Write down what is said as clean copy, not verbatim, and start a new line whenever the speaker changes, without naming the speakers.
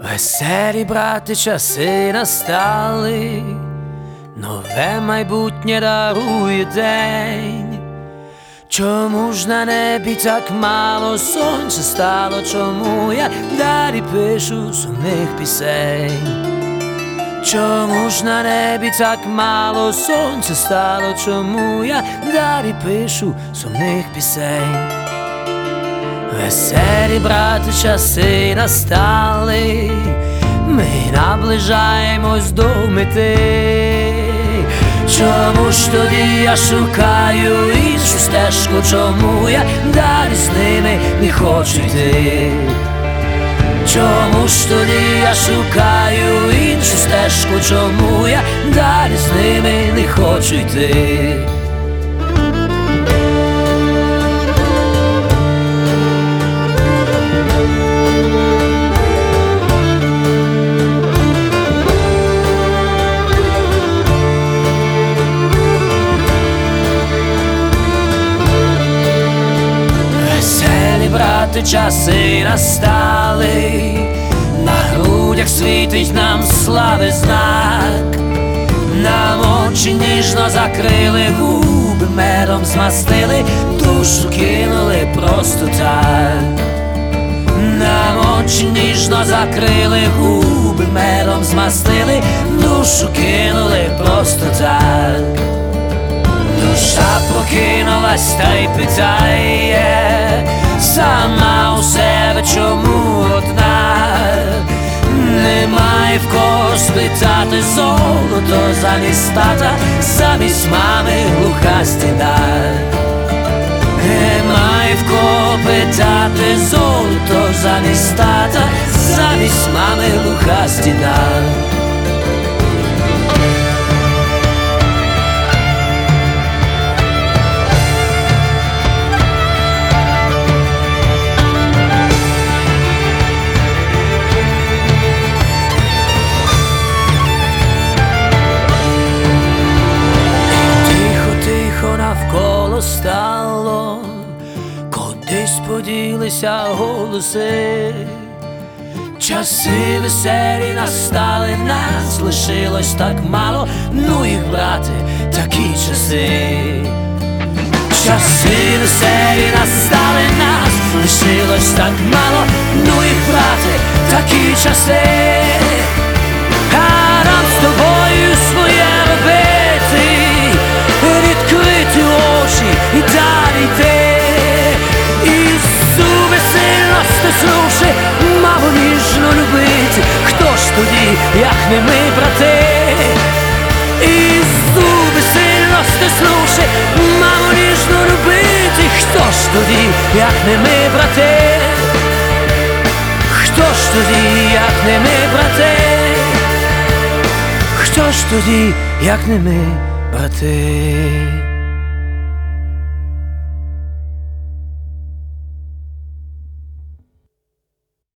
Веселі, брати, часи настали, нове майбутнє дарує день. Чому ж на небі так мало сонця стало? Чому я далі пишу сумних пісень? Чому ж на небі так мало сонця стало? Чому я далі пишу сумних пісень? Веселі, брати, часи настали, ми наближаємось до мети. Чому ж тоді я шукаю іншу стежку? Чому я далі з ними не хочу йти? Чому ж тоді я шукаю іншу стежку? Чому я далі з ними не хочу йти? Брати, часи настали, на грудях світить нам слави знак, нам очі ніжно закрили, губи медом змастили, душу кинули просто так. Нам очі ніжно закрили, губи медом змастили, душу кинули просто так. Душа прокинулась та й питає сама у себе, чому одна? Немає в кого спитати, золото замість тата, замість мами глуха стіна. Немає в кого питати, золото замість тата, замість мами глуха стіна. Навколо стало, кудись поділися голоси. Часи веселі настали, нас лишилось так мало, ну їх, брати, такі часи. Часи веселі настали, нас лишилось так мало, ну їх, брати, такі часи. А нам з тобою своє робити, відкрити очі і далі йти. І зуби сильно стиснувши, маму ніжно любити. Хто ж тоді, як не ми, брати? І зуби сильно стиснувши, маму ніжно любити. Хто ж тоді, як не ми, брати? Хто ж тоді, як не ми, брати? Хто ж тоді, як не ми, брати?